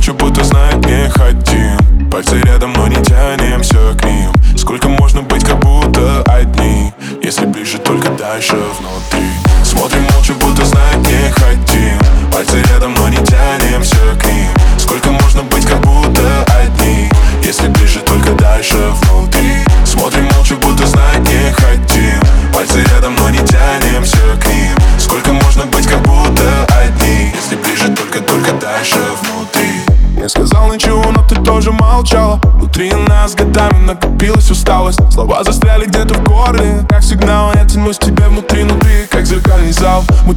молча, будто знают, не хотим. Пальцы рядом, но не тянемся к ним. Сколько можно быть, как будто одни, если ближе, только дальше внутри. Смотрим молча, будто знают, не хотим. Пальцы рядом, но не тянемся к ним. Сколько можно быть, как будто одни, если ближе, только дальше внутри. Смотрим молча, будто знают, не хотим. Пальцы рядом, но не тянемся к ним. Сколько можно быть, как будто одни, если ближе, только дальше внутри. Я сказал ничего, но ты тоже молчала. Внутри нас годами накопилась усталость. Слова застряли где-то в горле, как сигнал. Я тянусь к тебе внутри, как зеркальный зал. Мы